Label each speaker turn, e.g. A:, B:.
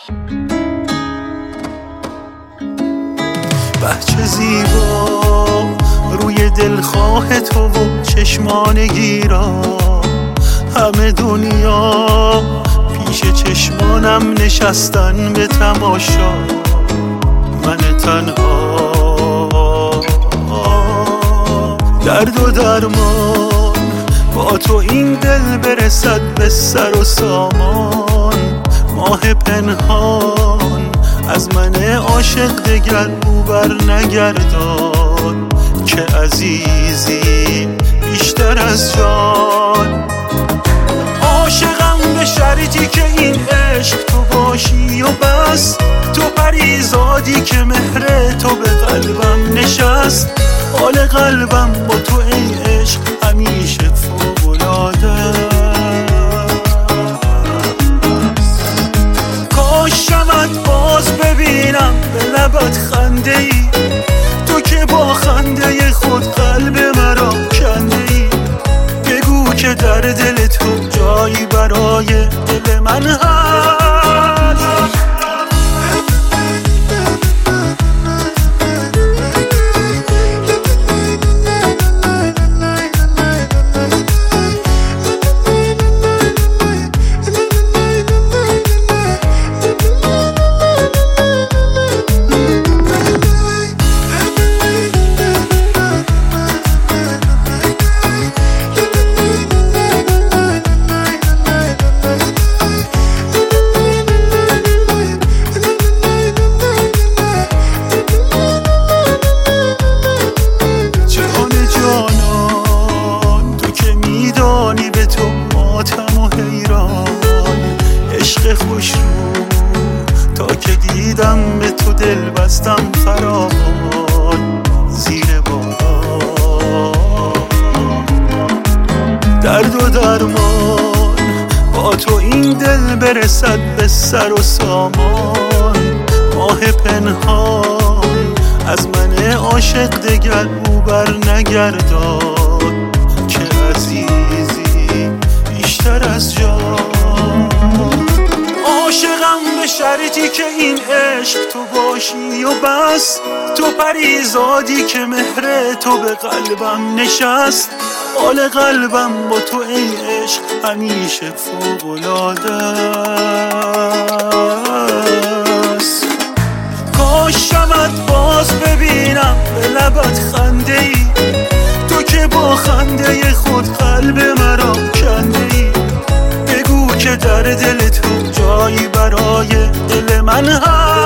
A: بچه زیبا روی دلخواه تو و چشمان گیرا، همه دنیا پیش چشمانم نشستن به تماشا. من تنها درد و درمان، با تو این دل برسد به سر و سامان. ماه پنهان از من عاشق دگر او بر نگردان، که عزیزی بیشتر از جان. عاشقم به شرطی که این عشق تو باشی و بس، تو پریزادی که مهر تو به قلبم نشست. حال قلبم با تو ای عشق همیشه فوق‌العاده. کاش شمت باز ببینم به لبت خنده ای، تو که با خنده خود قلب مرا کنده ای. بگو که در دل تو جایی برای دل من هست. خوش رو تا که دیدم به تو دل بستم فراوان زیر باران. درد و درمان با تو این دل برسد به سر و سامان. ماه پنهان از من عاشق دگر او بر نگردان، که عزیزی بیشتر از جان. عاشقم به شرطی که این عشق تو باشی و بس، تو پریزادی که مهر تو به قلبم نشست. حال قلبم با تو ای عشق همیشه فوق‌العاده است. کاش شمت باز ببینم به لبت خنده ای، تو که با خنده خود قلب مرا کنده ای. بگو که در دل تو جایی برای دل من هست.